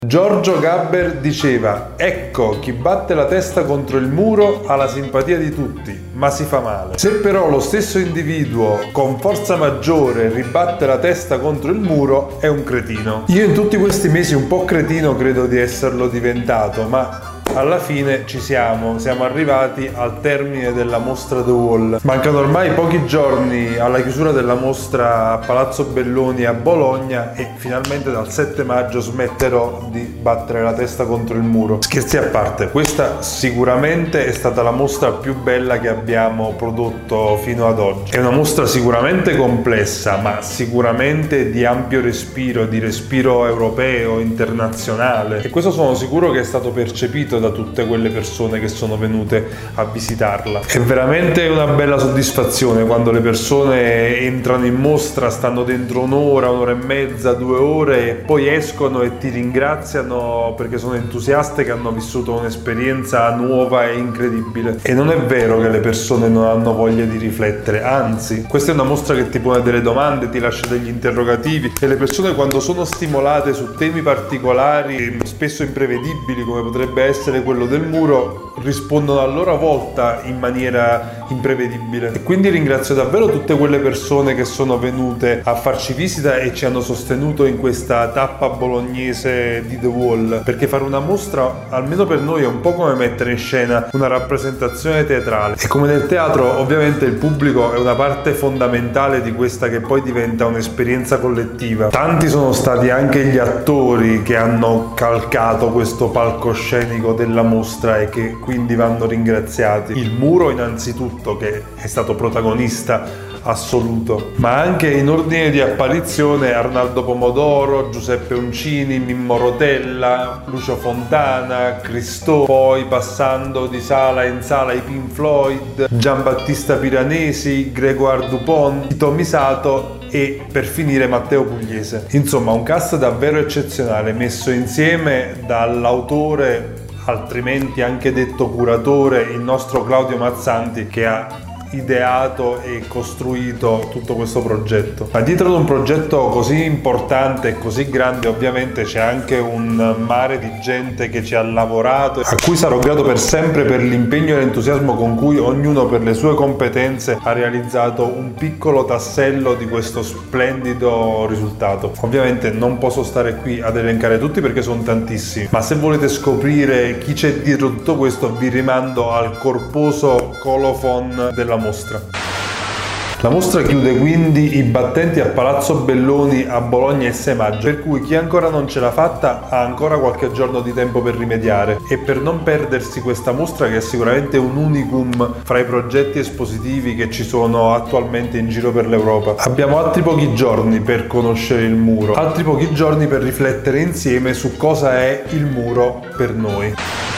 Giorgio Gaber diceva: ecco, chi batte la testa contro il muro ha la simpatia di tutti, ma si fa male. Se però lo stesso individuo con forza maggiore ribatte la testa contro il muro, è un cretino. Io in tutti questi mesi un po' cretino credo di esserlo diventato, ma alla fine siamo arrivati al termine della mostra The Wall. Mancano ormai pochi giorni alla chiusura della mostra a Palazzo Belloni a Bologna e finalmente dal 7 maggio smetterò di battere la testa contro il muro. Scherzi a parte, questa sicuramente è stata la mostra più bella che abbiamo prodotto fino ad oggi. È una mostra sicuramente complessa, ma sicuramente di ampio respiro, di respiro europeo, internazionale, e questo sono sicuro che è stato percepito da tutte quelle persone che sono venute a visitarla. È veramente una bella soddisfazione quando le persone entrano in mostra, stanno dentro un'ora, un'ora e mezza, 2 ore e poi escono e ti ringraziano perché sono entusiaste che hanno vissuto un'esperienza nuova e incredibile. E non è vero che le persone non hanno voglia di riflettere, anzi, questa è una mostra che ti pone delle domande, ti lascia degli interrogativi e le persone, quando sono stimolate su temi particolari, spesso imprevedibili come potrebbe essere quello del muro, rispondono a loro volta in maniera imprevedibile. E quindi ringrazio davvero tutte quelle persone che sono venute a farci visita e ci hanno sostenuto in questa tappa bolognese di The Wall, perché fare una mostra, almeno per noi, è un po' come mettere in scena una rappresentazione teatrale, e come nel teatro ovviamente il pubblico è una parte fondamentale di questa che poi diventa un'esperienza collettiva. Tanti sono stati anche gli attori che hanno calcato questo palcoscenico della mostra e che quindi vanno ringraziati. Il muro innanzitutto, che è stato protagonista assoluto, ma anche in ordine di apparizione Arnaldo Pomodoro, Giuseppe Uncini, Mimmo Rotella, Lucio Fontana, Cristò, poi passando di sala in sala i Pink Floyd, Giambattista Piranesi, Grégoire Dupont, Tito Misato e per finire Matteo Pugliese. Insomma, un cast davvero eccezionale, messo insieme dall'autore, altrimenti anche detto curatore, il nostro Claudio Mazzanti, che ha ideato e costruito tutto questo progetto. Ma dietro ad un progetto così importante e così grande ovviamente c'è anche un mare di gente che ci ha lavorato, a cui sarò grato per sempre per l'impegno e l'entusiasmo con cui ognuno, per le sue competenze, ha realizzato un piccolo tassello di questo splendido risultato. Ovviamente non posso stare qui ad elencare tutti perché sono tantissimi, ma se volete scoprire chi c'è dietro tutto questo vi rimando al corposo colofon della mostra. La mostra chiude quindi i battenti a Palazzo Belloni a Bologna il 6 maggio, per cui chi ancora non ce l'ha fatta ha ancora qualche giorno di tempo per rimediare e per non perdersi questa mostra, che è sicuramente un unicum fra i progetti espositivi che ci sono attualmente in giro per l'Europa. Abbiamo altri pochi giorni per conoscere il muro, altri pochi giorni per riflettere insieme su cosa è il muro per noi.